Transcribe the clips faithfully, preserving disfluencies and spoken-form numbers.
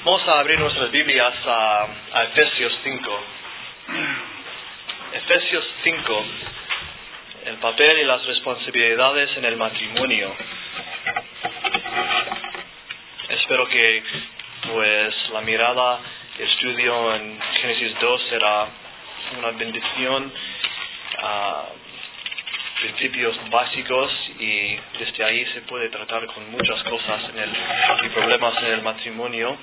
Vamos a abrir nuestras Biblias a, a Efesios cinco. Efesios cinco, el papel y las responsabilidades en el matrimonio. Espero que pues la mirada, el estudio en Génesis dos será una bendición, uh, principios básicos, y desde ahí se puede tratar con muchas cosas en el, y problemas en el matrimonio.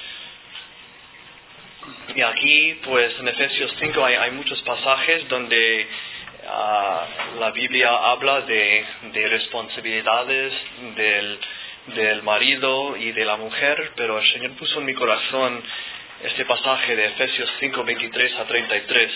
Y aquí, pues en Efesios cinco hay, hay muchos pasajes donde uh, la Biblia habla de, de responsabilidades del, del marido y de la mujer, pero el Señor puso en mi corazón este pasaje de Efesios cinco, veintitrés a treinta y tres.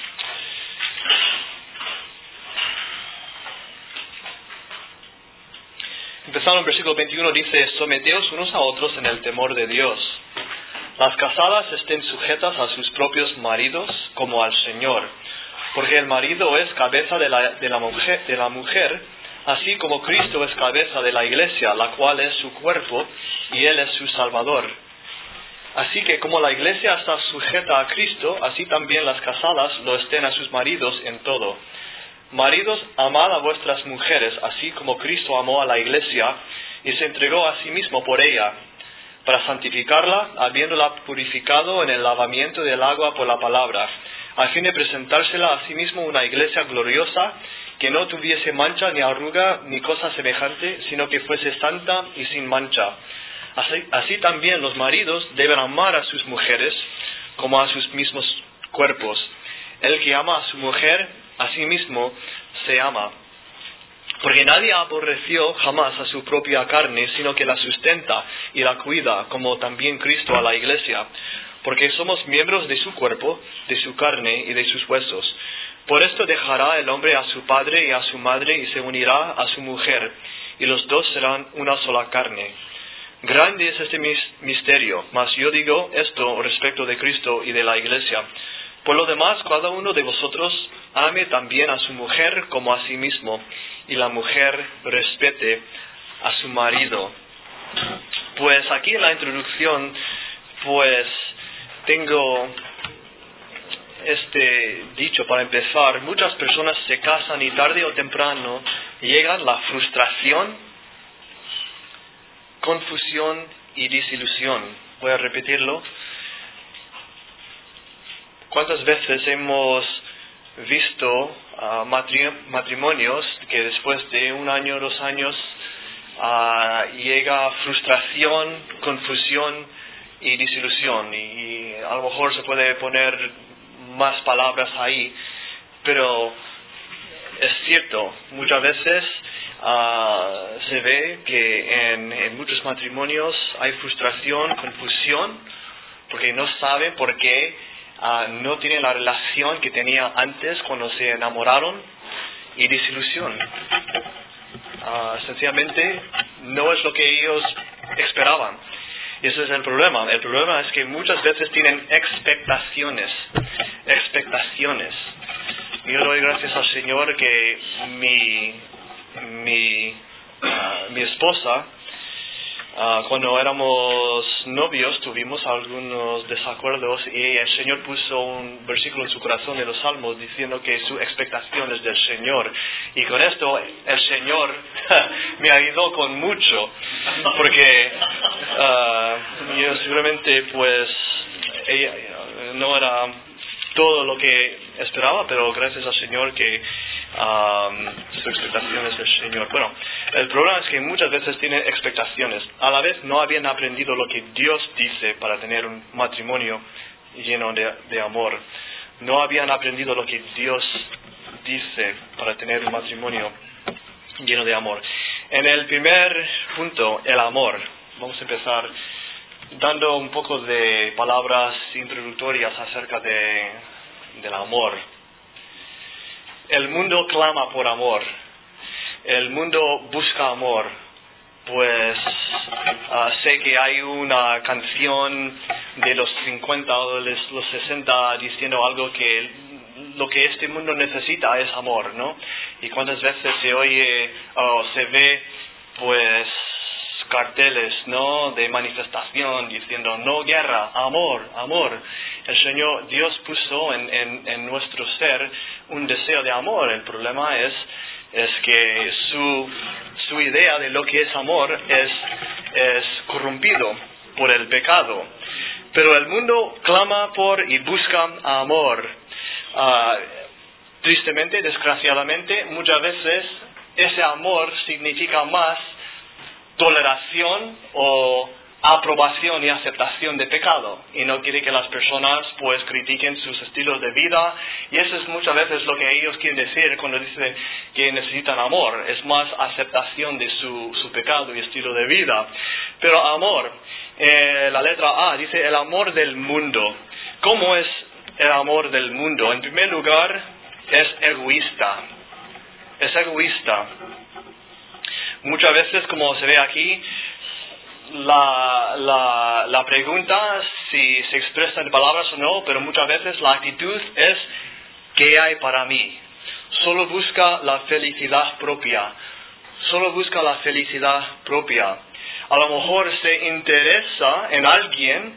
Empezando en el versículo veintiuno, dice: someteos unos a otros en el temor de Dios. Las casadas estén sujetas a sus propios maridos como al Señor, porque el marido es cabeza de la, de la mujer, de la mujer, así como Cristo es cabeza de la iglesia, la cual es su cuerpo, y Él es su Salvador. Así que como la iglesia está sujeta a Cristo, así también las casadas lo estén a sus maridos en todo. Maridos, amad a vuestras mujeres, así como Cristo amó a la iglesia y se entregó a sí mismo por ella, para santificarla, habiéndola purificado en el lavamiento del agua por la palabra, a fin de presentársela a sí mismo una iglesia gloriosa, que no tuviese mancha ni arruga ni cosa semejante, sino que fuese santa y sin mancha. Así, así también los maridos deben amar a sus mujeres como a sus mismos cuerpos. El que ama a su mujer, a sí mismo se ama. Porque nadie aborreció jamás a su propia carne, sino que la sustenta y la cuida, como también Cristo a la iglesia. Porque somos miembros de su cuerpo, de su carne y de sus huesos. Por esto dejará el hombre a su padre y a su madre y se unirá a su mujer, y los dos serán una sola carne. Grande es este misterio, mas yo digo esto respecto de Cristo y de la iglesia. Por lo demás, cada uno de vosotros ame también a su mujer como a sí mismo, y la mujer respete a su marido. Pues aquí en la introducción, pues tengo este dicho para empezar: muchas personas se casan y tarde o temprano llegan la frustración, confusión y desilusión. Voy a repetirlo. ¿Cuántas veces hemos visto uh, matri- matrimonios que después de un año, dos años, uh, llega frustración, confusión y desilusión? Y, y a lo mejor se puede poner más palabras ahí, pero es cierto, muchas veces uh, se ve que en, en muchos matrimonios hay frustración, confusión, porque no saben por qué Uh, no tienen la relación que tenía antes cuando se enamoraron, y desilusión. Uh, sencillamente no es lo que ellos esperaban. Y ese es el problema. El problema es que muchas veces tienen expectaciones. Expectaciones. Yo doy gracias al Señor que mi, mi, uh, mi esposa, Uh, cuando éramos novios tuvimos algunos desacuerdos, y el Señor puso un versículo en su corazón de los Salmos diciendo que su expectación es del Señor, y con esto el Señor me ayudó con mucho, porque uh, yo seguramente pues ella, no era todo lo que esperaba, pero gracias al Señor que Um, su expectación es el Señor. Bueno, el problema es que muchas veces tienen expectaciones, a la vez no habían aprendido lo que Dios dice para tener un matrimonio lleno de, de amor. No habían aprendido lo que Dios dice para tener un matrimonio lleno de amor. En el primer punto, el amor, vamos a empezar dando un poco de palabras introductorias acerca de, del amor. El mundo clama por amor, el mundo busca amor. Pues uh, sé que hay una canción de los cincuenta o de los sesenta diciendo algo que lo que este mundo necesita es amor, ¿no? Y cuántas veces se oye o se ve pues carteles, ¿no?, de manifestación diciendo no guerra, amor, amor. El Señor, Dios puso en, en, en nuestro ser un deseo de amor. El problema es, es que su, su idea de lo que es amor es, es corrompido por el pecado. Pero el mundo clama por y busca amor. Uh, tristemente, desgraciadamente, muchas veces ese amor significa más toleración o aprobación y aceptación de pecado, y no quiere que las personas pues critiquen sus estilos de vida, y eso es muchas veces lo que ellos quieren decir cuando dicen que necesitan amor, es más aceptación de su, su pecado y estilo de vida. Pero amor, eh, la letra A dice el amor del mundo. ¿Cómo es el amor del mundo? En primer lugar, es egoísta, es egoísta. Muchas veces, como se ve aquí, la, la, la pregunta si se expresa en palabras o no, pero muchas veces la actitud es ¿qué hay para mí? Solo busca la felicidad propia, solo busca la felicidad propia. A lo mejor se interesa en alguien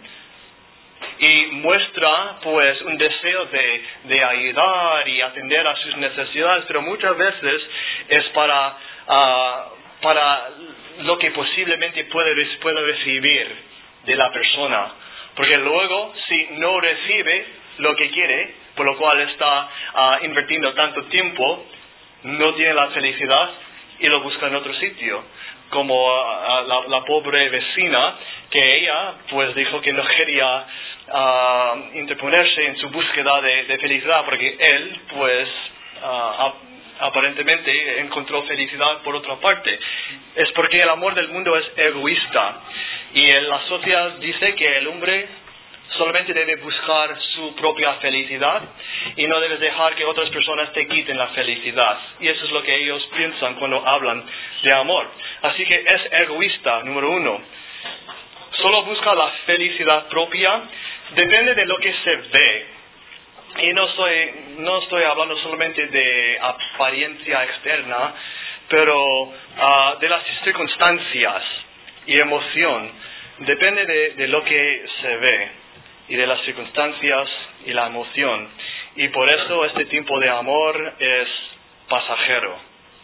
y muestra pues un deseo de, de ayudar y atender a sus necesidades, pero muchas veces es para... Uh, para lo que posiblemente puede, puede recibir de la persona, porque luego si no recibe lo que quiere, por lo cual está uh, invirtiendo tanto tiempo, no tiene la felicidad y lo busca en otro sitio, como uh, la, la pobre vecina, que ella pues dijo que no quería uh, interponerse en su búsqueda de, de felicidad, porque él pues uh, aparentemente encontró felicidad por otra parte. Es porque el amor del mundo es egoísta, y la sociedad dice que el hombre solamente debe buscar su propia felicidad y no debes dejar que otras personas te quiten la felicidad, y eso es lo que ellos piensan cuando hablan de amor. Así que es egoísta, número uno. Solo busca la felicidad propia, depende de lo que se ve. Y no estoy, no estoy hablando solamente de apariencia externa, pero uh, de las circunstancias y emoción. Depende de, de lo que se ve y de las circunstancias y la emoción. Y por eso este tipo de amor es pasajero.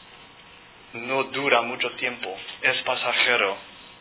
No dura mucho tiempo, es pasajero.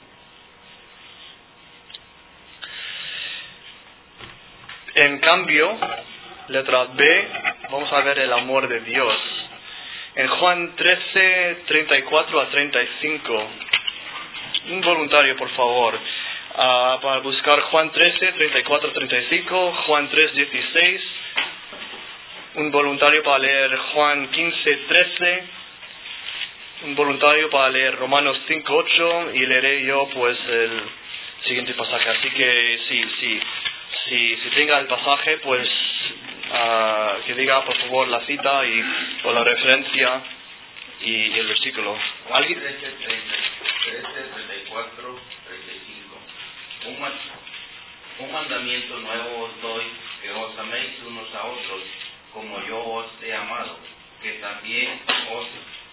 En cambio, letra B, vamos a ver el amor de Dios. En Juan trece, treinta y cuatro a treinta y cinco. Un voluntario, por favor, uh, para buscar Juan trece, treinta y cuatro a treinta y cinco, Juan tres, dieciséis. Un voluntario para leer Juan quince, trece. Un voluntario para leer Romanos cinco, ocho. Y leeré yo, pues, el siguiente pasaje. Así que, sí, sí. Si, si tenga el pasaje, pues uh, que diga por favor la cita y, o la referencia y, y el versículo. ¿Alguien? trece, treinta y cuatro, treinta y cinco. Un, man, un mandamiento nuevo os doy, que os améis unos a otros, como yo os he amado, que también os,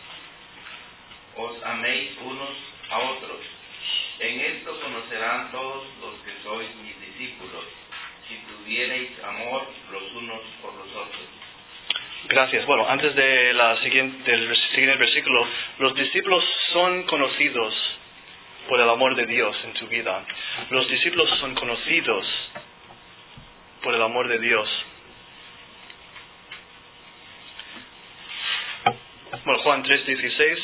os améis unos a otros. En esto conocerán todos los que sois mis discípulos, si tuvierais amor los unos por los otros. Gracias. Bueno, antes de la siguiente, del siguiente versículo, los discípulos son conocidos por el amor de Dios en su vida. Los discípulos son conocidos por el amor de Dios. Bueno, Juan tres, dieciséis.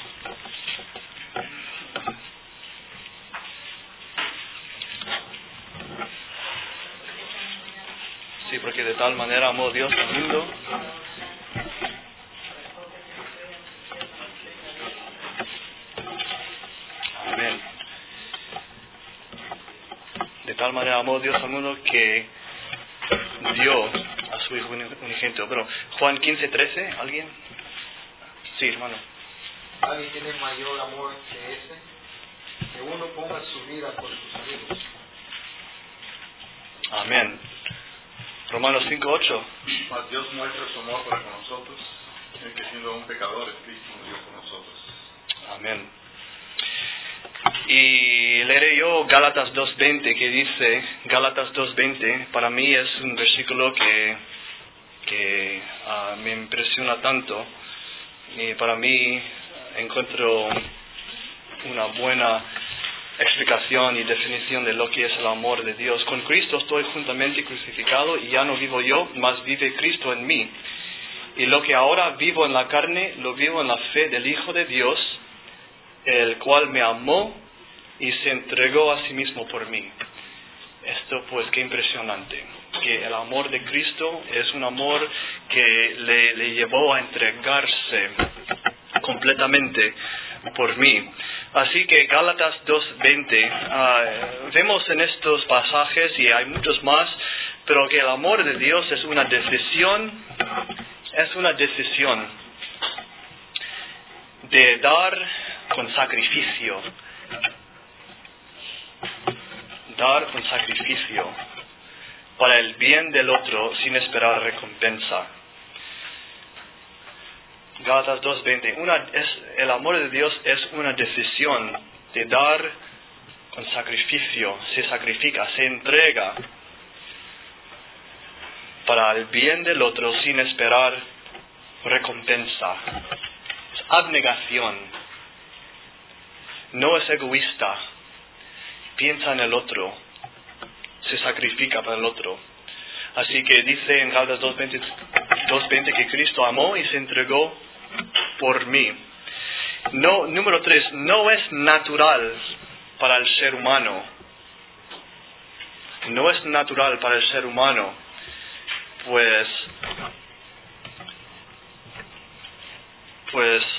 Sí, porque de tal manera amó Dios al mundo. Amén. De tal manera amó Dios al mundo que dio a su Hijo unigénito. Pero Juan quince, trece, ¿alguien? Sí, hermano. ¿Alguien tiene mayor amor que ese? Que uno ponga su vida por sus amigos. Amén. Romanos cinco, ocho. Mas Dios muestra su amor para con nosotros, en que siendo aún pecadores, Cristo murió por nosotros. Amén. Y leeré yo Gálatas dos veinte, que dice, Gálatas dos veinte, para mí es un versículo que, que uh, me impresiona tanto, y para mí encuentro una buena explicación y definición de lo que es el amor de Dios. Con Cristo estoy juntamente crucificado y ya no vivo yo, mas vive Cristo en mí. Y lo que ahora vivo en la carne, lo vivo en la fe del Hijo de Dios, el cual me amó y se entregó a sí mismo por mí. Esto pues qué impresionante, que el amor de Cristo es un amor que le, le llevó a entregarse completamente por mí. Así que Gálatas dos veinte, uh, vemos en estos pasajes, y hay muchos más, pero que el amor de Dios es una decisión, es una decisión de dar con sacrificio. Dar con sacrificio para el bien del otro sin esperar recompensa. Gálatas dos veinte, una, es, el amor de Dios es una decisión de dar con sacrificio, se sacrifica, se entrega para el bien del otro sin esperar recompensa. Es abnegación, no es egoísta. Piensa en el otro, se sacrifica para el otro. Así que dice en Gálatas dos veinte que Cristo amó y se entregó por mí. No, número tres, no es natural para el ser humano. No es natural para el ser humano, pues, pues,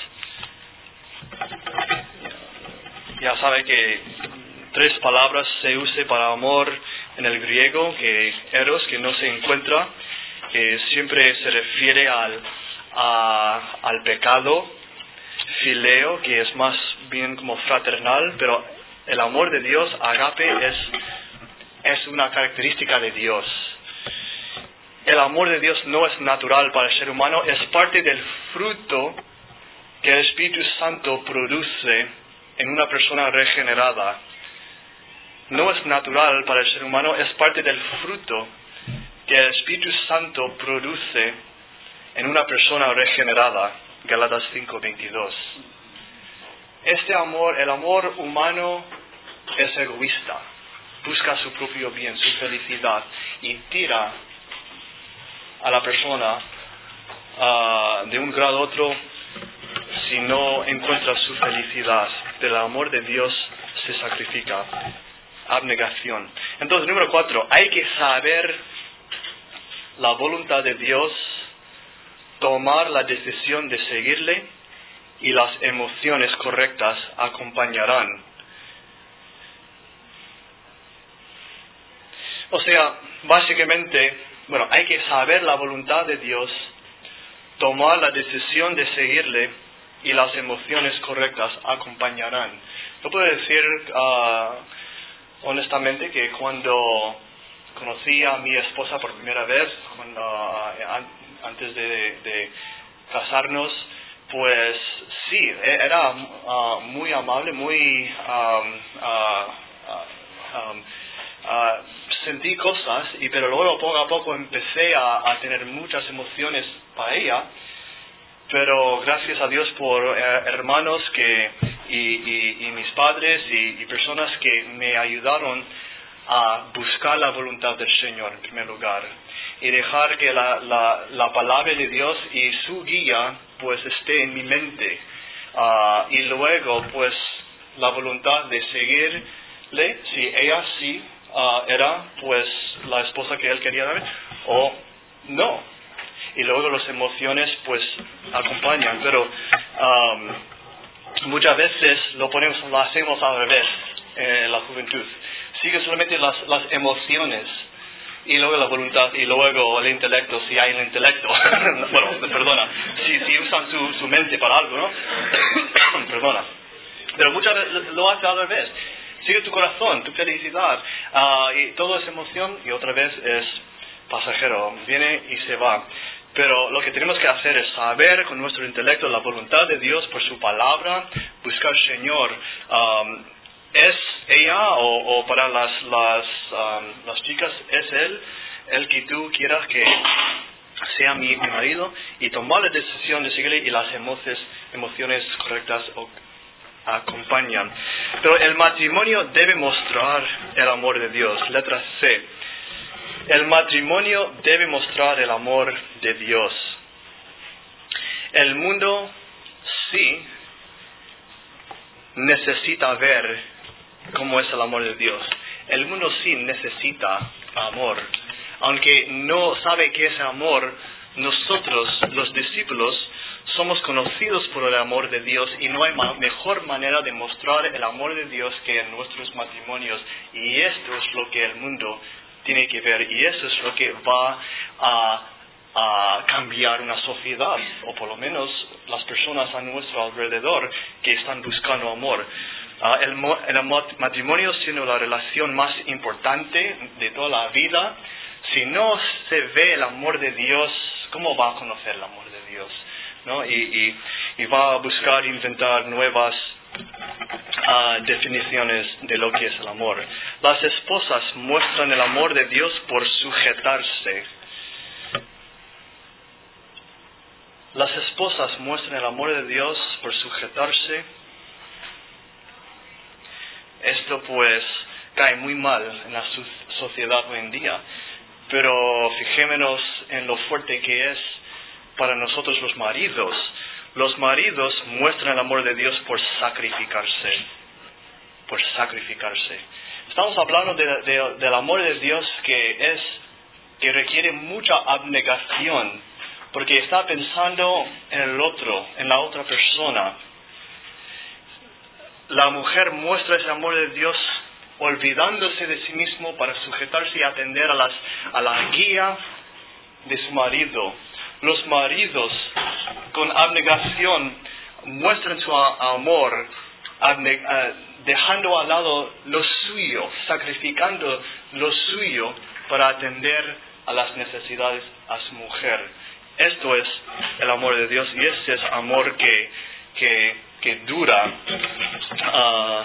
ya sabe que tres palabras se usa para amor en el griego, que eros, que no se encuentra, que siempre se refiere al, a, al pecado, fileo, que es más bien como fraternal, pero el amor de Dios, agape, es, es una característica de Dios. El amor de Dios no es natural para el ser humano, es parte del fruto que el Espíritu Santo produce en una persona regenerada. No es natural para el ser humano, es parte del fruto que el Espíritu Santo produce en una persona regenerada. Gálatas cinco veintidós. Este amor, el amor humano es egoísta, busca su propio bien, su felicidad, y tira a la persona uh, de un grado a otro si no encuentra su felicidad. Del amor de Dios se sacrifica. Abnegación. Entonces, número cuatro, hay que saber la voluntad de Dios, tomar la decisión de seguirle, y las emociones correctas acompañarán. O sea, básicamente, bueno, hay que saber la voluntad de Dios, tomar la decisión de seguirle, y las emociones correctas acompañarán. Yo puedo decir uh, honestamente que cuando conocí a mi esposa por primera vez, cuando, uh, an- antes de, de casarnos, pues sí, era uh, muy amable, muy... Um, uh, uh, um, uh, sentí cosas, y pero luego poco a poco empecé a, a tener muchas emociones para ella. Pero gracias a Dios por eh, hermanos que y, y, y mis padres y, y personas que me ayudaron a buscar la voluntad del Señor en primer lugar, y dejar que la, la, la palabra de Dios y su guía pues esté en mi mente, uh, y luego pues la voluntad de seguirle, si ella sí uh, era pues la esposa que él quería dar o no. Y luego las emociones pues acompañan, pero um, muchas veces lo ponemos, lo hacemos al revés en la juventud. Sigue solamente las, las emociones y luego la voluntad y luego el intelecto, si hay el intelecto. Bueno, perdona, si, si usan su, su mente para algo, ¿no? Perdona. Pero muchas veces lo hace al revés. Sigue tu corazón, tu felicidad, uh, y todo es emoción, y otra vez es pasajero, viene y se va. Pero lo que tenemos que hacer es saber con nuestro intelecto la voluntad de Dios por su palabra, buscar al Señor um, ¿Es ella o, o para las, las, um, las chicas, es él el que tú quieras que sea mi, mi marido? Y tomar la decisión de seguirle y las emociones, emociones correctas o, acompañan. Pero el matrimonio debe mostrar el amor de Dios. Letra C. El matrimonio debe mostrar el amor de Dios. El mundo sí necesita ver cómo es el amor de Dios. El mundo sí necesita amor. Aunque no sabe qué es amor, nosotros, los discípulos, somos conocidos por el amor de Dios y no hay ma- mejor manera de mostrar el amor de Dios que en nuestros matrimonios. Y esto es lo que el mundo tiene que ver y eso es lo que va a, a cambiar una sociedad, o por lo menos las personas a nuestro alrededor que están buscando amor. Uh, el, mo- el matrimonio siendo la relación más importante de toda la vida, si no se ve el amor de Dios, ¿cómo va a conocer el amor de Dios? ¿No? Y, y, y va a buscar inventar nuevas uh, definiciones de lo que es el amor. Las esposas muestran el amor de Dios por sujetarse. Las esposas muestran el amor de Dios por sujetarse. Esto pues cae muy mal en la sociedad hoy en día, pero fijémonos en lo fuerte que es para nosotros los maridos. Los maridos muestran el amor de Dios por sacrificarse, por sacrificarse. Estamos hablando de, de, del amor de Dios que es, que requiere mucha abnegación, porque está pensando en el otro, en la otra persona. La mujer muestra ese amor de Dios olvidándose de sí mismo para sujetarse y atender a, las, a la guía de su marido. Los maridos con abnegación muestran su a- amor abne- uh, dejando al lado lo suyo, sacrificando lo suyo para atender a las necesidades a su mujer. Esto es el amor de Dios y este es amor que, que, que dura uh,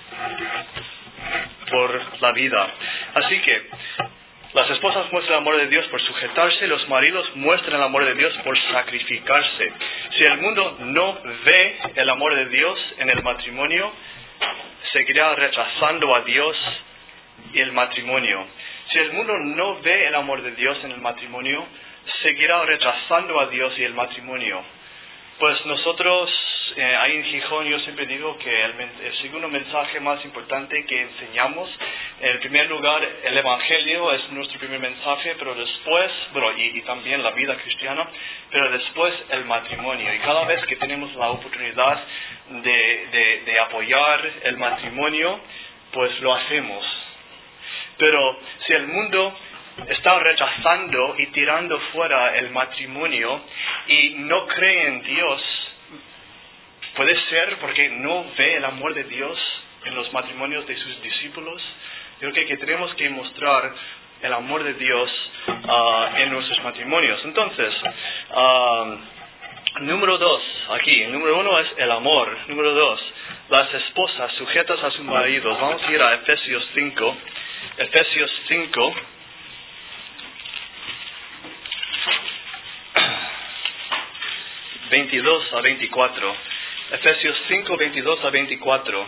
por la vida. Así que las esposas muestran el amor de Dios por sujetarse, los maridos muestran el amor de Dios por sacrificarse. Si el mundo no ve el amor de Dios en el matrimonio, seguirá rechazando a Dios y el matrimonio. Si el mundo no ve el amor de Dios en el matrimonio, seguirá rechazando a Dios y el matrimonio. Pues nosotros, eh, ahí en Gijón, yo siempre digo que el, el segundo mensaje más importante que enseñamos, en primer lugar, el Evangelio es nuestro primer mensaje, pero después, bueno, y, y también la vida cristiana, pero después el matrimonio. Y cada vez que tenemos la oportunidad de, de, de apoyar el matrimonio, pues lo hacemos. Pero si el mundo está rechazando y tirando fuera el matrimonio y no cree en Dios, puede ser porque no ve el amor de Dios en los matrimonios de sus discípulos. Yo creo que tenemos que mostrar el amor de Dios uh, en nuestros matrimonios. Entonces, uh, número dos, aquí, el número uno es el amor. Número dos, las esposas sujetas a sus maridos. Vamos a ir a Efesios cinco. Efesios cinco. veintidós a veinticuatro. Efesios cinco, veintidós a veinticuatro.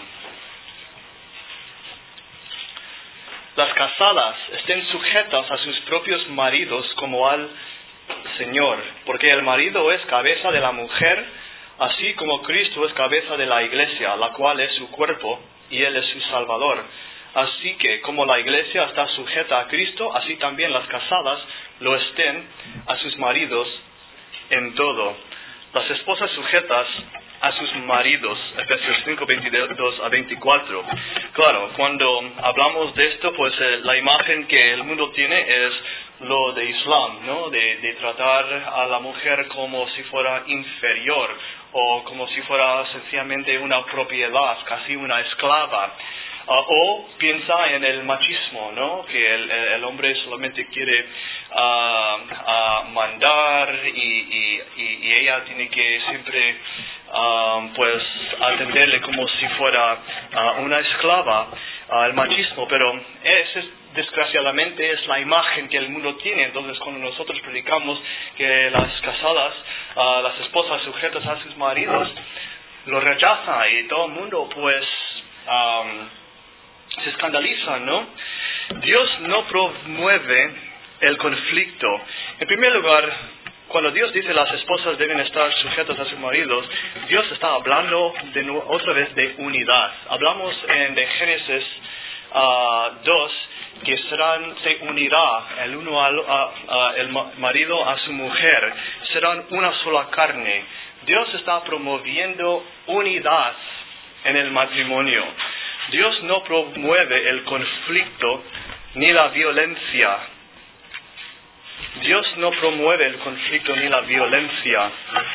Las casadas estén sujetas a sus propios maridos como al Señor, porque el marido es cabeza de la mujer, así como Cristo es cabeza de la iglesia, la cual es su cuerpo, y Él es su Salvador. Así que, como la iglesia está sujeta a Cristo, así también las casadas lo estén a sus maridos en todo. Las esposas sujetas a sus maridos, Efesios cinco, veintidós a veinticuatro. Claro, cuando hablamos de esto, pues eh, la imagen que el mundo tiene es lo de Islam, ¿no? De, de tratar a la mujer como si fuera inferior o como si fuera sencillamente una propiedad, casi una esclava. Uh, o piensa en el machismo, ¿no? Que el, el hombre solamente quiere uh, uh, mandar y, y, y ella tiene que siempre uh, um, pues atenderle como si fuera uh, una esclava, uh, el machismo, pero ese desgraciadamente es la imagen que el mundo tiene. Entonces cuando nosotros predicamos que las casadas, uh, las esposas sujetas a sus maridos, lo rechazan y todo el mundo pues um, se escandaliza, ¿no? Dios no promueve el conflicto. En primer lugar, cuando Dios dice las esposas deben estar sujetas a sus maridos, Dios está hablando de nuevo, otra vez de unidad. Hablamos en de Génesis uh, dos que serán, se unirá el uno al a, a, el marido a su mujer, serán una sola carne. Dios está promoviendo unidad en el matrimonio. Dios no promueve el conflicto ni la violencia. Dios no promueve el conflicto ni la violencia.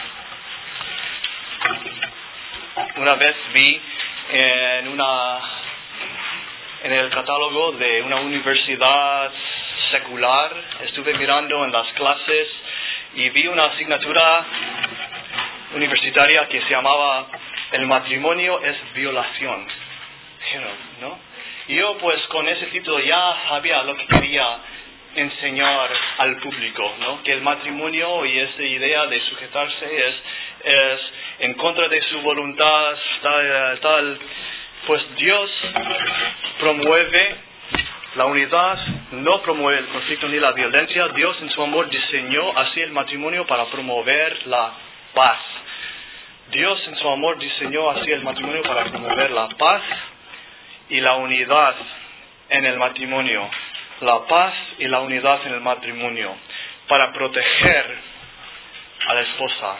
Una vez vi en una en el catálogo de una universidad secular, estuve mirando en las clases y vi una asignatura universitaria que se llamaba El matrimonio es violación. ¿No? Y yo pues con ese título ya sabía lo que quería enseñar al público, ¿no? Que el matrimonio y esa idea de sujetarse es, es en contra de su voluntad, tal, tal. Pues Dios promueve la unidad, no promueve el conflicto ni la violencia. Dios en su amor diseñó así el matrimonio para promover la paz. Dios en su amor diseñó así el matrimonio para promover la paz y la unidad en el matrimonio. La paz y la unidad en el matrimonio, para proteger a la esposa.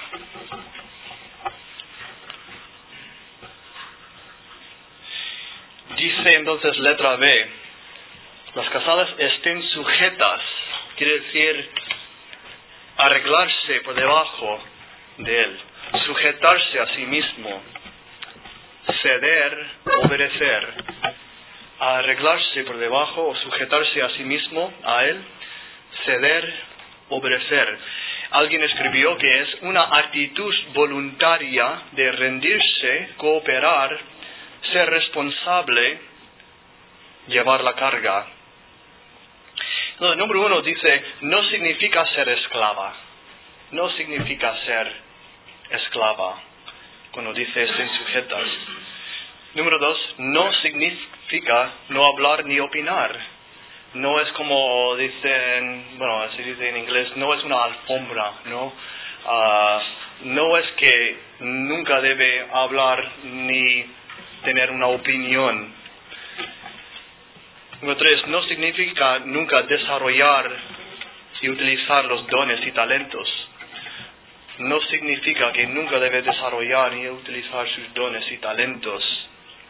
Dice entonces letra B, las casadas estén sujetas, quiere decir arreglarse por debajo de él, sujetarse a sí mismo, ceder, obedecer. Arreglarse por debajo o sujetarse a sí mismo, a él, ceder, obedecer. Alguien escribió que es una actitud voluntaria de rendirse, cooperar, ser responsable, llevar la carga. Entonces, número uno dice, no significa ser esclava. No significa ser esclava. Cuando dice estén sujetas. Número dos, no significa no hablar ni opinar. No es como dicen, bueno, se dice en inglés, no es una alfombra, ¿no? Uh, no es que nunca debe hablar ni tener una opinión. Número tres, no significa nunca desarrollar y utilizar los dones y talentos. No significa que nunca debe desarrollar y utilizar sus dones y talentos.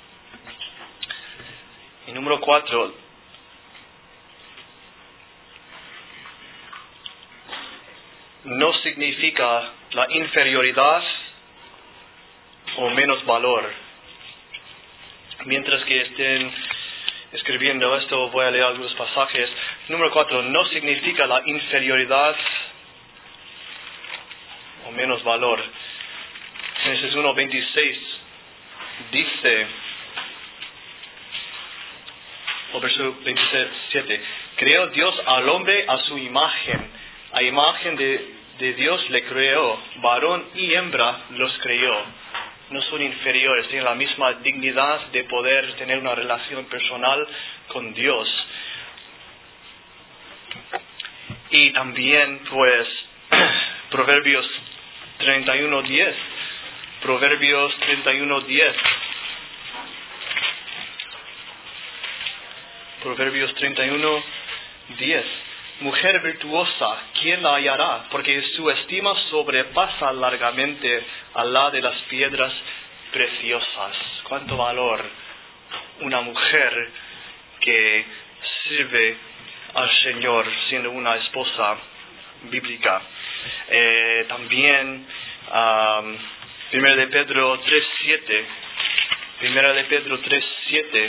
Y número cuatro, no significa la inferioridad o menos valor. Mientras que estén escribiendo esto, voy a leer algunos pasajes. Número cuatro, no significa la inferioridad o menos valor. Génesis uno veintiséis dice, o verso veintisiete, creó Dios al hombre a su imagen, a imagen de, de Dios le creó, varón y hembra los creó. No son inferiores, tienen la misma dignidad de poder tener una relación personal con Dios. Y también, pues, Proverbios treinta y uno diez. Proverbios treinta y uno diez. Proverbios treinta y uno diez. Mujer virtuosa, ¿quién la hallará? Porque su estima sobrepasa largamente a la de las piedras preciosas. ¿Cuánto valor una mujer que sirve al Señor siendo una esposa bíblica? Eh, también, um, Primera de Pedro tres siete. Primera de Pedro tres siete.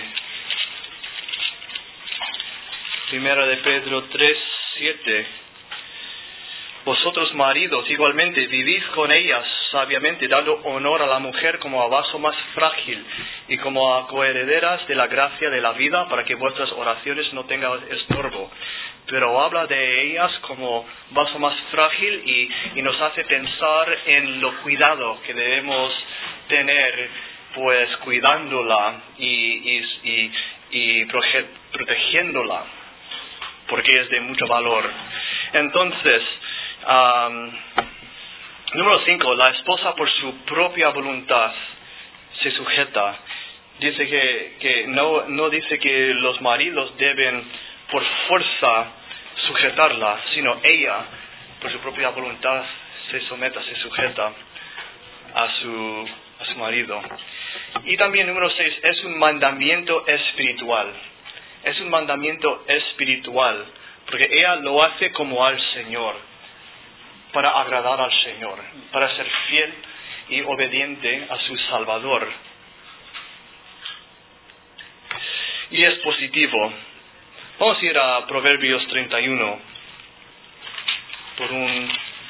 Primera de Pedro tres siete. Vosotros maridos igualmente vivid con ellas sabiamente, dando honor a la mujer como a vaso más frágil y como a coherederas de la gracia de la vida, para que vuestras oraciones no tengan estorbo. Pero habla de ellas como vaso más frágil y, y nos hace pensar en lo cuidado que debemos tener, pues cuidándola y, y, y, y proge, protegiéndola, porque es de mucho valor. Entonces, um, número cinco, la esposa por su propia voluntad se sujeta. Dice que, que no, no dice que los maridos deben por fuerza sujetarla, sino ella por su propia voluntad se someta, se sujeta a su, a su marido. Y también número seis, es un mandamiento espiritual. Es un mandamiento espiritual, porque ella lo hace como al Señor, para agradar al Señor, para ser fiel y obediente a su Salvador. Y es positivo. Vamos a ir a Proverbios treinta y uno, por un...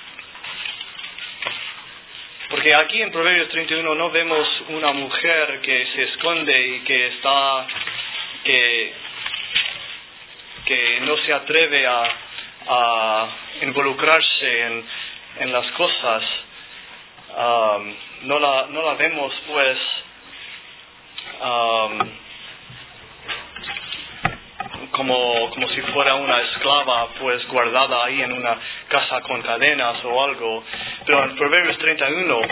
porque aquí en Proverbios treinta y uno no vemos una mujer que se esconde y que está, que, que no se atreve a, a involucrarse en, en las cosas. Um, no la, no la vemos pues um, como, como si fuera una esclava pues guardada ahí en una casa con cadenas o algo. Pero en Proverbios treinta y uno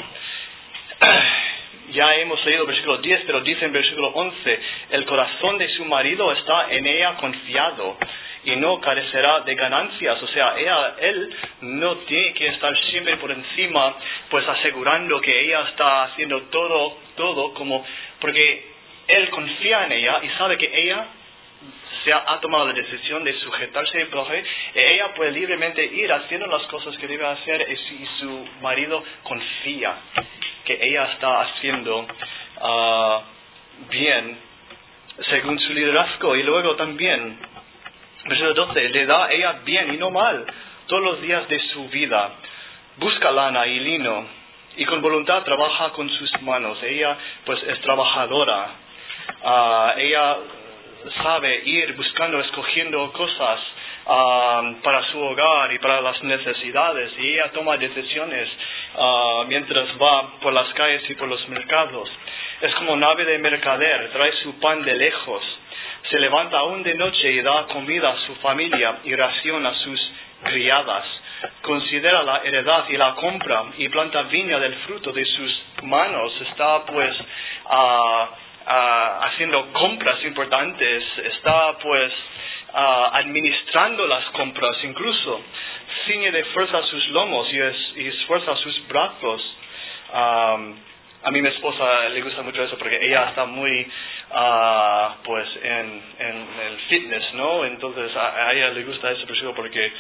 ya hemos leído el versículo diez, pero dice en versículo once, el corazón de su marido está en ella confiado y no carecerá de ganancias. O sea, ella, él no tiene que estar siempre por encima, pues asegurando que ella está haciendo todo, todo como, porque él confía en ella y sabe que ella se ha, ha tomado la decisión de sujetarse y proteger. Ella puede libremente ir haciendo las cosas que debe hacer y su, y su marido confía que ella está haciendo uh, bien según su liderazgo. Y luego también versículo doce, le da a ella bien y no mal todos los días de su vida. Busca lana y lino y con voluntad trabaja con sus manos. Ella pues es trabajadora. Uh, ella sabe ir buscando, escogiendo cosas uh, para su hogar y para las necesidades. Y ella toma decisiones uh, mientras va por las calles y por los mercados. Es como nave de mercader, trae su pan de lejos. Se levanta aún de noche y da comida a su familia y ración a sus criadas. Considera la heredad y la compra y planta viña del fruto de sus manos. Está pues uh, uh, haciendo compras importantes. Está pues uh, administrando las compras incluso. Ciñe de fuerza sus lomos y, es, y esfuerza sus brazos. Um, A mí mi esposa le gusta mucho eso porque ella está muy uh, pues en, en el fitness, ¿no? Entonces a, a ella le gusta ese versículo porque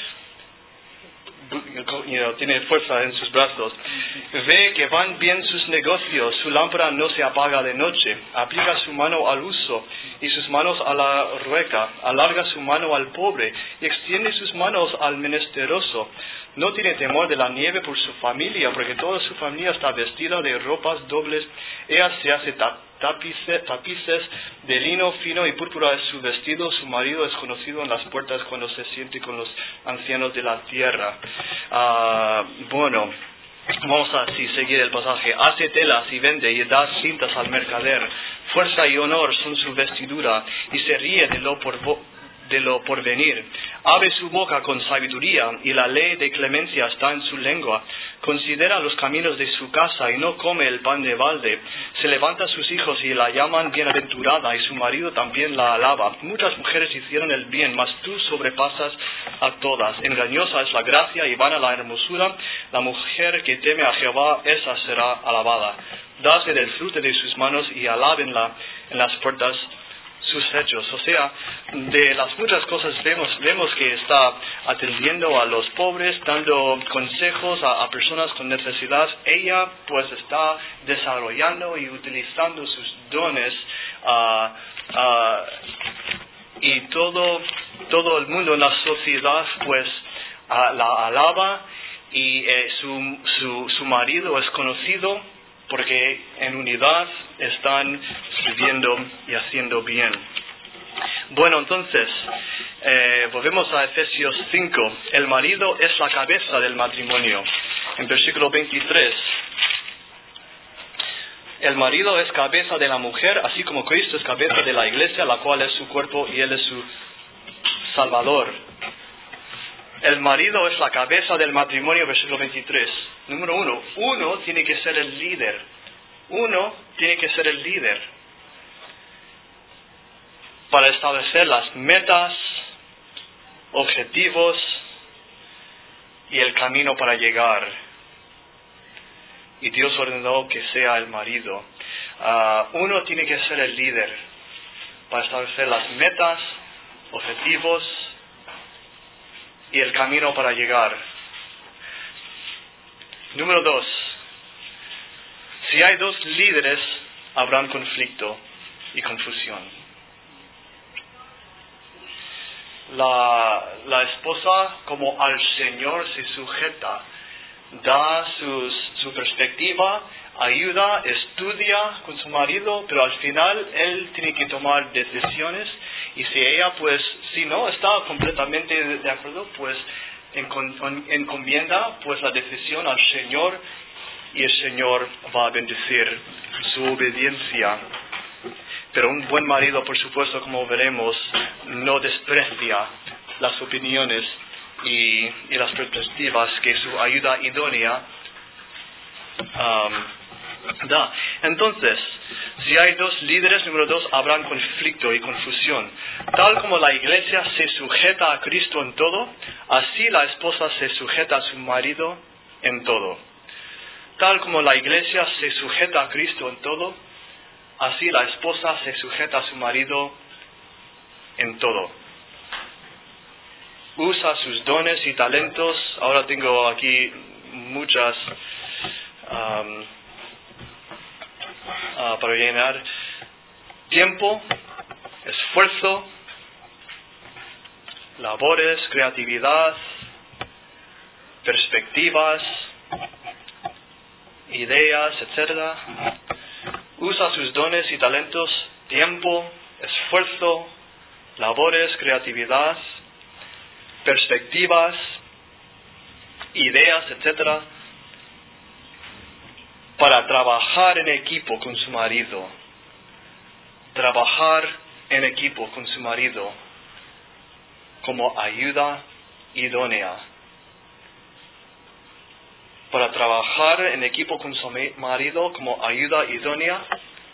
you know, tiene fuerza en sus brazos. Ve que van bien sus negocios, su lámpara no se apaga de noche. Aplica su mano al uso y sus manos a la rueca. Alarga su mano al pobre y extiende sus manos al menesteroso. No tiene temor de la nieve por su familia, porque toda su familia está vestida de ropas dobles. Ella se hace tapice, tapices de lino fino y púrpura es su vestido. Su marido es conocido en las puertas cuando se siente con los ancianos de la tierra. Uh, bueno, vamos a así seguir el pasaje. Hace telas y vende y da cintas al mercader. Fuerza y honor son su vestidura y se ríe de lo por de lo por venir. Abre su boca con sabiduría y la ley de clemencia está en su lengua. Considera los caminos de su casa y no come el pan de balde. Se levanta a sus hijos y la llaman bienaventurada y su marido también la alaba. Muchas mujeres hicieron el bien, mas tú sobrepasas a todas. Engañosa es la gracia y vana la hermosura. La mujer que teme a Jehová, esa será alabada. Dase del fruto de sus manos y alábenla en las puertas sus hechos. O sea, de las muchas cosas vemos vemos que está atendiendo a los pobres, dando consejos a, a personas con necesidad. Ella pues está desarrollando y utilizando sus dones uh, uh, y todo todo el mundo en la sociedad pues uh, la alaba y eh, su, su, su marido es conocido porque en unidad están sirviendo y haciendo bien. Bueno, entonces, eh, volvemos a Efesios cinco. El marido es la cabeza del matrimonio. En versículo veintitrés. El marido es cabeza de la mujer, así como Cristo es cabeza de la iglesia, la cual es su cuerpo y Él es su Salvador. El marido es la cabeza del matrimonio, versículo veintitrés. Número uno, uno tiene que ser el líder. Uno tiene que ser el líder para establecer las metas, objetivos y el camino para llegar. Y Dios ordenó que sea el marido. Uh, uno tiene que ser el líder para establecer las metas, objetivos y el camino para llegar. Número dos. Si hay dos líderes, habrá conflicto y confusión. La, la esposa, como al Señor se sujeta, da sus, su perspectiva, ayuda, estudia con su marido, pero al final él tiene que tomar decisiones, y si ella, pues, si no está completamente de, de acuerdo, pues encon, encomienda pues la decisión al Señor, y el Señor va a bendecir su obediencia. Pero un buen marido, por supuesto, como veremos, no desprecia las opiniones y, y las perspectivas que su ayuda idónea um, da. Entonces, si hay dos líderes, número dos, habrá conflicto y confusión. Tal como la iglesia se sujeta a Cristo en todo, así la esposa se sujeta a su marido en todo. Tal como la iglesia se sujeta a Cristo en todo, así la esposa se sujeta a su marido en todo. Usa sus dones y talentos. Ahora tengo aquí muchas um, uh, para llenar. Tiempo, esfuerzo, labores, creatividad, perspectivas, ideas, etcétera. Usa sus dones y talentos, tiempo, esfuerzo, labores, creatividad, perspectivas, ideas, etcétera, para trabajar en equipo con su marido. Trabajar en equipo con su marido como ayuda idónea. Para trabajar en equipo con su marido como ayuda idónea,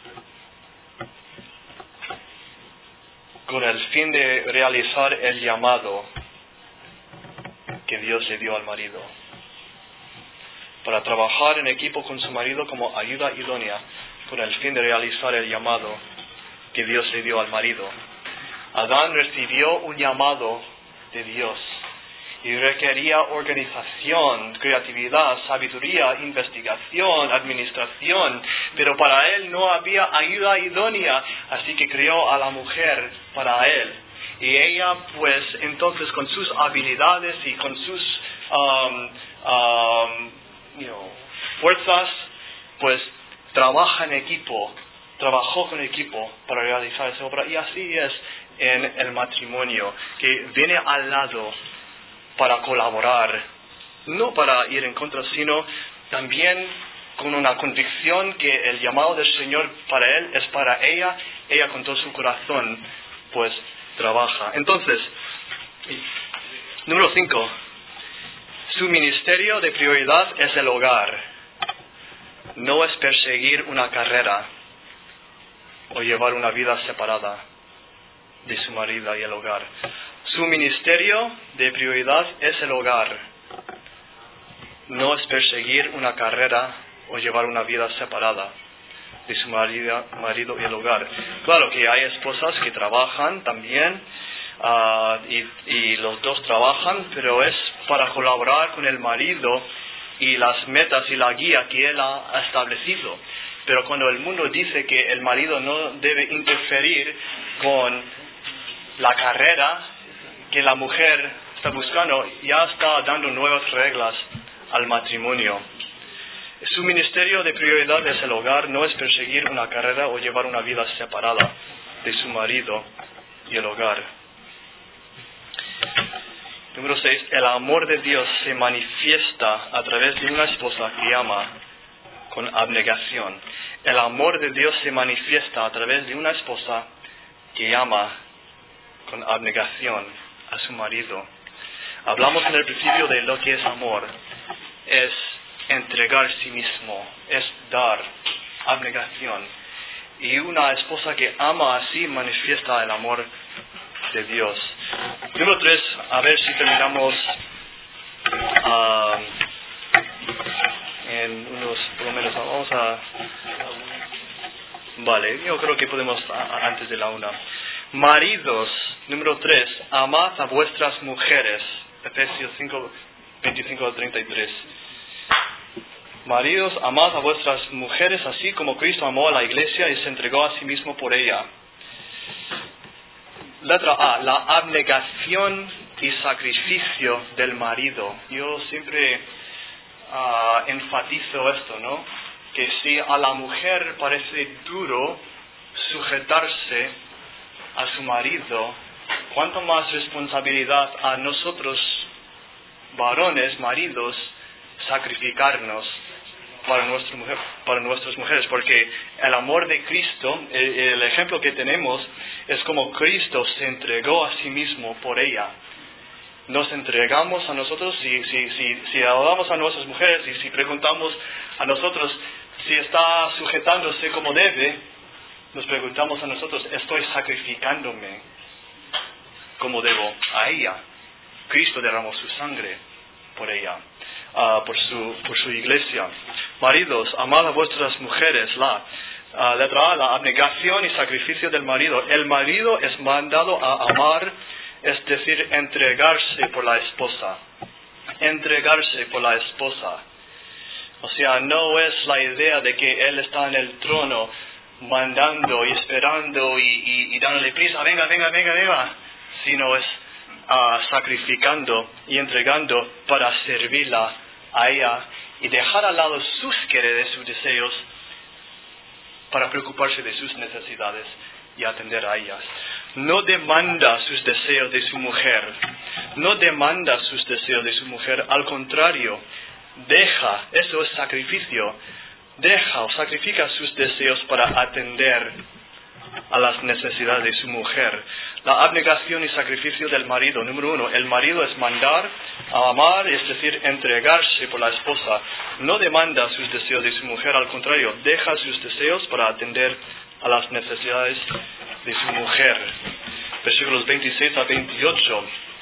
con el fin de realizar el llamado que Dios le dio al marido. Para trabajar en equipo con su marido como ayuda idónea, con el fin de realizar el llamado que Dios le dio al marido. Adán recibió un llamado de Dios y requería organización, creatividad, sabiduría, investigación, administración, pero para él no había ayuda idónea, así que creó a la mujer para él. Y ella, pues, entonces con sus habilidades y con sus um, um, you know, fuerzas, pues, trabaja en equipo, trabajó con equipo para realizar esa obra. Y así es en el matrimonio, que viene al lado para colaborar, no para ir en contra, sino también con una convicción que el llamado del Señor para él es para ella, ella con todo su corazón, pues trabaja. Entonces, número cinco, su ministerio de prioridad es el hogar, no es perseguir una carrera o llevar una vida separada de su marido y el hogar. Su ministerio de prioridad es el hogar, no es perseguir una carrera o llevar una vida separada de su marido, marido y el hogar. Claro que hay esposas que trabajan también, uh, y, y los dos trabajan, pero es para colaborar con el marido y las metas y la guía que él ha establecido. Pero cuando el mundo dice que el marido no debe interferir con la carrera que la mujer está buscando, ya está dando nuevas reglas al matrimonio. Su ministerio de prioridad es el hogar, no es perseguir una carrera o llevar una vida separada de su marido y el hogar. Número seis, el amor de Dios se manifiesta a través de una esposa que ama con abnegación. El amor de Dios se manifiesta a través de una esposa que ama con abnegación a su marido. Hablamos en el principio de lo que es amor. Es entregar sí mismo, es dar, abnegación. Y una esposa que ama así manifiesta el amor de Dios. Número tres, a ver si terminamos uh, en unos, por lo menos, vamos a... Vale, yo creo que podemos a, antes de la una. Maridos, número tres, amad a vuestras mujeres. Efesios cinco, veinticinco a treinta y tres. Maridos, amad a vuestras mujeres así como Cristo amó a la iglesia y se entregó a sí mismo por ella. Letra A, la abnegación y sacrificio del marido. Yo siempre uh, enfatizo esto, ¿no? Que si a la mujer parece duro sujetarse a su marido, cuánto más responsabilidad a nosotros, varones, maridos, sacrificarnos para, nuestra mujer, para nuestras mujeres, porque el amor de Cristo, el, el ejemplo que tenemos, es como Cristo se entregó a sí mismo por ella. Nos entregamos a nosotros, si, si, si, si hablamos a nuestras mujeres y si preguntamos a nosotros si está sujetándose como debe, nos preguntamos a nosotros, ¿estoy sacrificándome como debo a ella? Cristo derramó su sangre por ella, uh, por su, por su iglesia. Maridos, amad a vuestras mujeres. La uh, letra A, la abnegación y sacrificio del marido. El marido es mandado a amar, es decir, entregarse por la esposa. Entregarse por la esposa. O sea, no es la idea de que él está en el trono mandando y esperando y, y, y dándole prisa, venga, venga, venga, venga, sino es uh, sacrificando y entregando para servirla a ella y dejar al lado sus quereres, sus deseos, para preocuparse de sus necesidades y atender a ellas. No demanda sus deseos de su mujer, no demanda sus deseos de su mujer, al contrario, deja, eso es sacrificio, deja o sacrifica sus deseos para atender a las necesidades de su mujer. La abnegación y sacrificio del marido. Número uno, el marido es mandar a amar, es decir, entregarse por la esposa. No demanda sus deseos de su mujer, al contrario, deja sus deseos para atender a las necesidades de su mujer. Versículos veintiséis a veintiocho.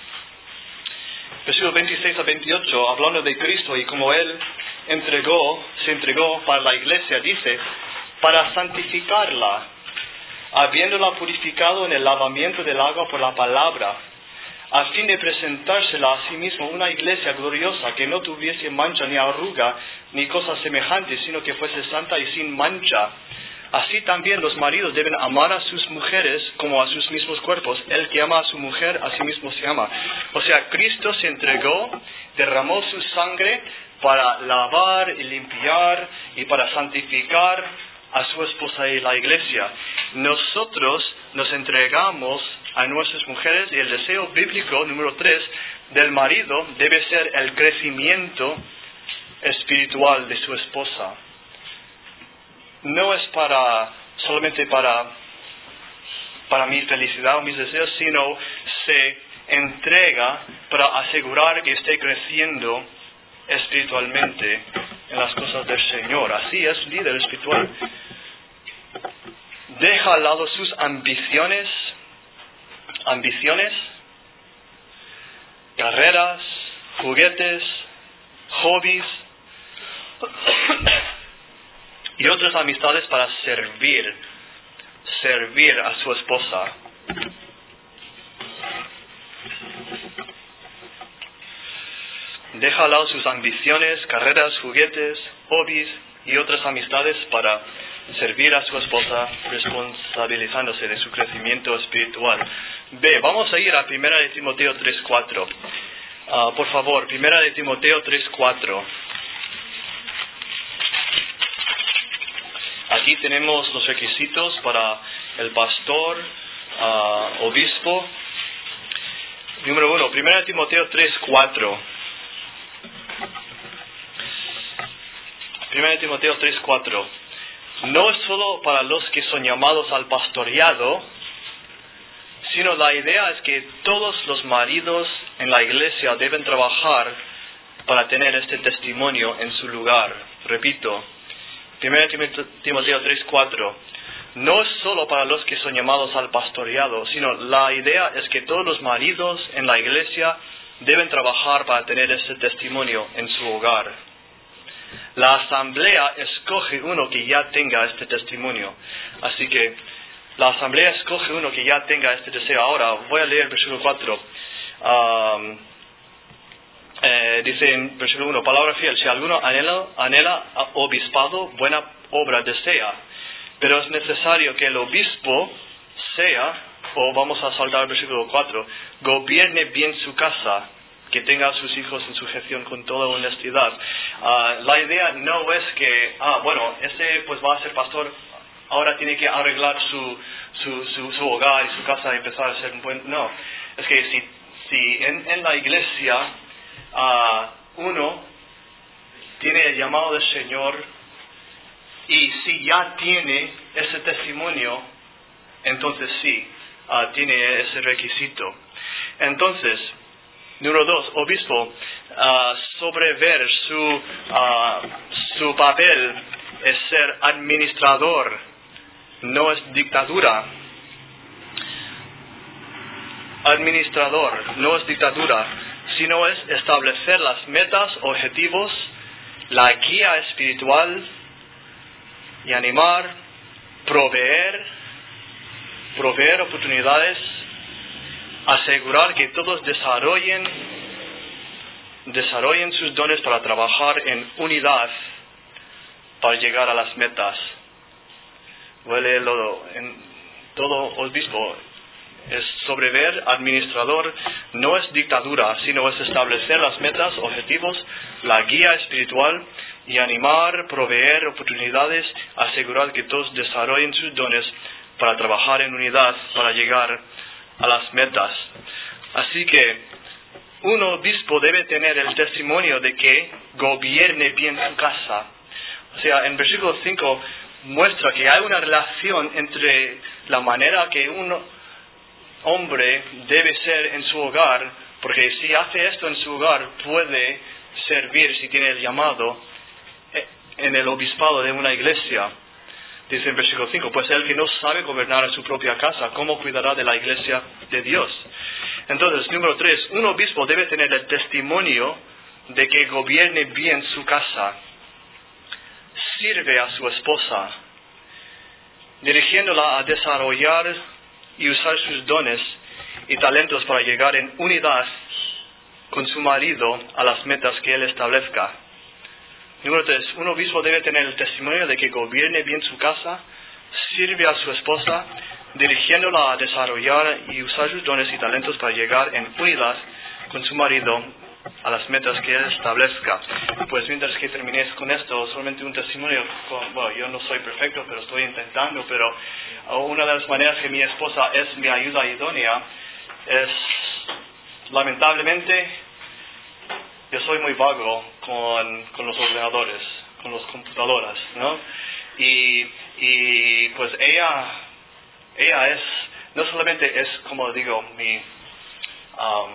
Versículos veintiséis a veintiocho, hablando de Cristo y como Él entregó, se entregó para la iglesia, dice, para santificarla, habiéndola purificado en el lavamiento del agua por la palabra, a fin de presentársela a sí mismo una iglesia gloriosa, que no tuviese mancha ni arruga, ni cosa semejante, sino que fuese santa y sin mancha. Así también los maridos deben amar a sus mujeres como a sus mismos cuerpos. El que ama a su mujer, a sí mismo se ama. O sea, Cristo se entregó, derramó su sangre para lavar y limpiar y para santificar a su esposa y la iglesia. Nosotros nos entregamos a nuestras mujeres y el deseo bíblico, número tres, del marido debe ser el crecimiento espiritual de su esposa. No es para solamente para, para mi felicidad o mis deseos, sino se entrega para asegurar que esté creciendo espiritualmente en las cosas del Señor. Así es líder espiritual. Deja al lado sus ambiciones, ambiciones, carreras, juguetes, hobbies y otras amistades para servir, servir a su esposa. Deja al lado sus ambiciones, carreras, juguetes, hobbies y otras amistades para servir a su esposa, responsabilizándose de su crecimiento espiritual. B, vamos a ir a primera de Timoteo tres cuatro. Uh, por favor, primera de Timoteo tres cuatro. Aquí tenemos los requisitos para el pastor, uh, obispo. Número uno, primera de Timoteo tres cuatro. primera de Timoteo tres cuatro. No es solo para los que son llamados al pastoreado, sino la idea es que todos los maridos en la iglesia deben trabajar para tener este testimonio en su lugar. Repito, primera de Timoteo tres cuatro. No es solo para los que son llamados al pastoreado, sino la idea es que todos los maridos en la iglesia deben trabajar para tener este testimonio en su hogar. La asamblea escoge uno que ya tenga este testimonio. Así que la asamblea escoge uno que ya tenga este deseo. Ahora voy a leer el versículo cuatro. Um, eh, dice en versículo uno, palabra fiel, si alguno anhela, anhela obispado, buena obra desea. Pero es necesario que el obispo sea, o vamos a saltar al versículo cuatro, gobierne bien su casa, que tenga a sus hijos en sujeción con toda honestidad. Uh, la idea no es que, ah, bueno, este pues va a ser pastor, ahora tiene que arreglar su, su, su, su hogar y su casa y empezar a ser un buen... No, es que si, si en, en la iglesia uh, uno tiene el llamado del Señor y si ya tiene ese testimonio, entonces sí, uh, tiene ese requisito. Entonces, número dos, obispo, uh, sobrever su, uh, su papel es ser administrador, no es dictadura. Administrador, no es dictadura, sino es establecer las metas, objetivos, la guía espiritual y animar, proveer, proveer oportunidades, asegurar que todos desarrollen, desarrollen sus dones para trabajar en unidad para llegar a las metas. Voy a leerlo en todo obispo. Es sobrever, administrador, no es dictadura, sino es establecer las metas, objetivos, la guía espiritual y animar, proveer oportunidades, asegurar que todos desarrollen sus dones para trabajar en unidad para llegar a las metas. Así que un obispo debe tener el testimonio de que gobierne bien su casa. O sea, en versículo cinco muestra que hay una relación entre la manera que un hombre debe ser en su hogar, porque si hace esto en su hogar puede servir, si tiene el llamado, en el obispado de una iglesia. Dice en versículo cinco, pues el que no sabe gobernar a su propia casa, ¿cómo cuidará de la iglesia de Dios? Entonces, número tres, un obispo debe tener el testimonio de que gobierne bien su casa. Sirve a su esposa, dirigiéndola a desarrollar y usar sus dones y talentos para llegar en unidad con su marido a las metas que él establezca. Número tres, un obispo debe tener el testimonio de que gobierne bien su casa, sirve a su esposa, dirigiéndola a desarrollar y usar sus dones y talentos para llegar en unidad con su marido a las metas que él establezca. Pues mientras que terminé con esto, solamente un testimonio. Con, bueno, yo no soy perfecto, pero estoy intentando, pero una de las maneras que mi esposa es mi ayuda idónea es, lamentablemente, yo soy muy vago con, con los ordenadores, con las computadoras, ¿no? Y, y pues ella, ella es, no solamente es, como digo, mi um,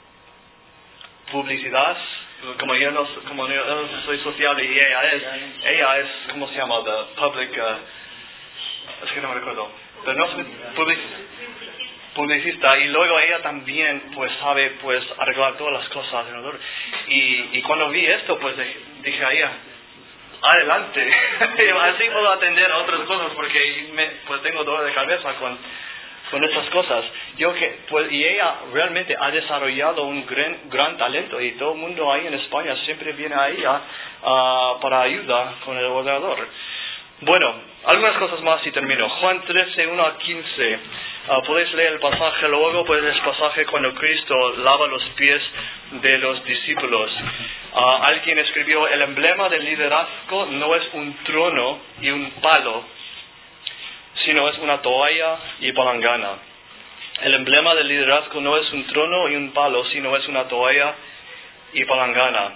publicidad, como yo no, como yo no soy sociable y ella es, ella es, ¿cómo se llama? The public, uh, es que no me recuerdo, pero no es public, publicista, y luego ella también pues sabe pues arreglar todas las cosas alrededor. Y, y cuando vi esto pues dije a ella, adelante, así puedo atender a otras cosas porque me, pues tengo dolor de cabeza con, con estas cosas. Yo que pues y ella realmente ha desarrollado un gran, gran talento y todo el mundo ahí en España siempre viene a ella uh, para ayuda con el ordenador. Bueno, algunas cosas más y termino. Juan trece, uno a quince. Uh, podéis leer el pasaje luego, pues el pasaje cuando Cristo lava los pies de los discípulos. Uh, alguien escribió, el emblema del liderazgo no es un trono y un palo, sino es una toalla y palangana. El emblema del liderazgo no es un trono y un palo, sino es una toalla y palangana.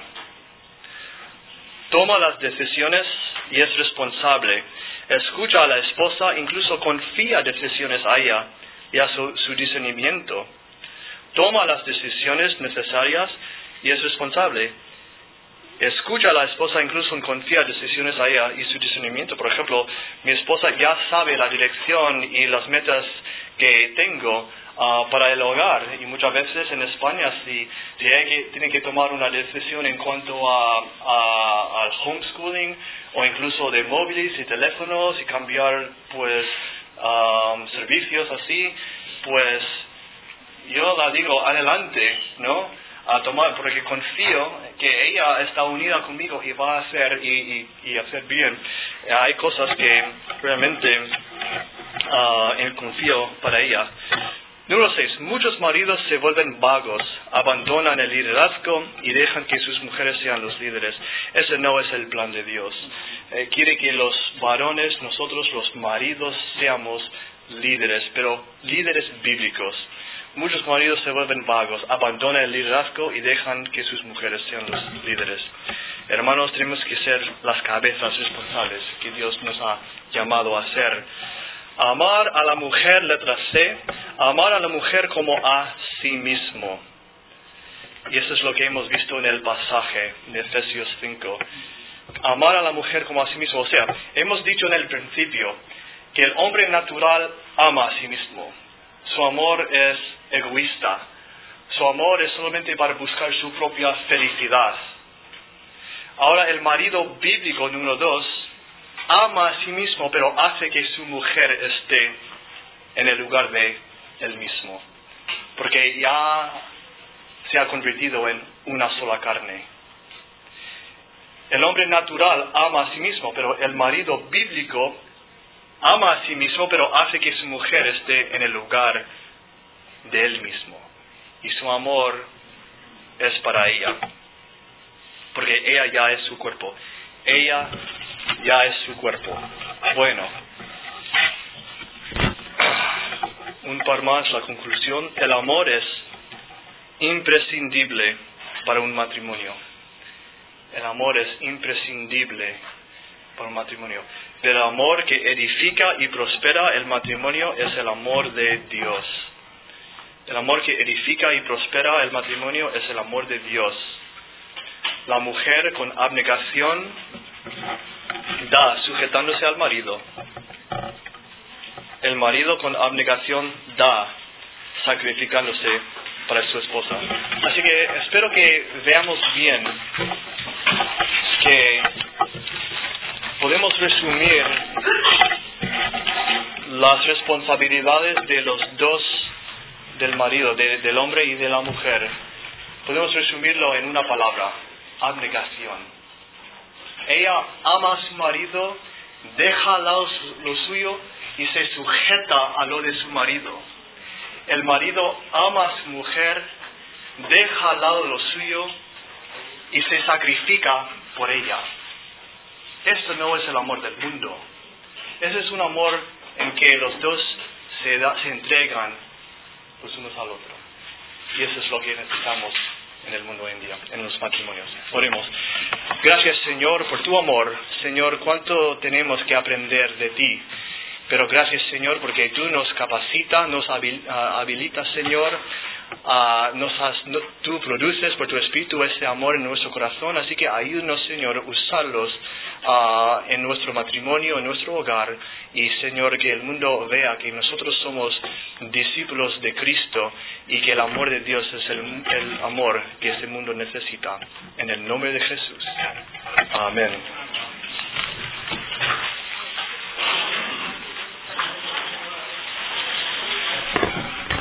Toma las decisiones y es responsable. Escucha a la esposa, incluso confía decisiones a ella y a su, su discernimiento. Toma las decisiones necesarias y es responsable. Escucha a la esposa, incluso confía decisiones a ella y su discernimiento. Por ejemplo, mi esposa ya sabe la dirección y las metas que tengo uh, para el hogar. Y muchas veces en España, si, si hay que, tiene que tomar una decisión en cuanto a, a, al homeschooling, o incluso de móviles y teléfonos, y cambiar pues um, servicios así, pues yo la digo adelante, ¿no? A tomar, porque confío que ella está unida conmigo y va a hacer y, y, y hacer bien. Hay cosas que realmente uh, confío para ella. Número seis. Muchos maridos se vuelven vagos, abandonan el liderazgo y dejan que sus mujeres sean los líderes. Ese no es el plan de Dios. Eh, quiere que los varones, nosotros los maridos, seamos líderes, pero líderes bíblicos. Muchos maridos se vuelven vagos, abandonan el liderazgo y dejan que sus mujeres sean los líderes. Hermanos, tenemos que ser las cabezas responsables que Dios nos ha llamado a ser. Amar a la mujer, letra C, amar a la mujer como a sí mismo. Y eso es lo que hemos visto en el pasaje de Efesios cinco. Amar a la mujer como a sí mismo. O sea, hemos dicho en el principio que el hombre natural ama a sí mismo. Su amor es egoísta. Su amor es solamente para buscar su propia felicidad. Ahora el marido bíblico número dos ama a sí mismo, pero hace que su mujer esté en el lugar de él mismo, porque ya se ha convertido en una sola carne. El hombre natural ama a sí mismo, pero el marido bíblico ama a sí mismo, pero hace que su mujer esté en el lugar de él mismo. Y su amor es para ella, porque ella ya es su cuerpo. Ella ya es su cuerpo. Bueno, un par más, la conclusión. El amor es imprescindible para un matrimonio. El amor es imprescindible para un matrimonio. El amor que edifica y prospera el matrimonio es el amor de Dios. El amor que edifica y prospera el matrimonio es el amor de Dios. La mujer con abnegación da, sujetándose al marido. El marido con abnegación da, sacrificándose para su esposa. Así que espero que veamos bien que podemos resumir las responsabilidades de los dos, del marido, de, del hombre y de la mujer. Podemos resumirlo en una palabra: abnegación. Ella ama a su marido, deja al lado lo suyo y se sujeta a lo de su marido. El marido ama a su mujer, deja al lado lo suyo y se sacrifica por ella. Esto no es el amor del mundo. Ese es un amor en que los dos se, da, se entregan los unos al otro. Y eso es lo que necesitamos en el mundo hoy en día, en los matrimonios. Oremos. Gracias, Señor, por tu amor. Señor, cuánto tenemos que aprender de ti. Pero gracias, Señor, porque tú nos capacitas, nos habilitas, Señor. Uh, nos has, no, tú produces por tu Espíritu ese amor en nuestro corazón. Así que ayúdanos, Señor, a usarlos uh, en nuestro matrimonio, en nuestro hogar. Y, Señor, que el mundo vea que nosotros somos discípulos de Cristo y que el amor de Dios es el, el amor que este mundo necesita. En el nombre de Jesús. Amén.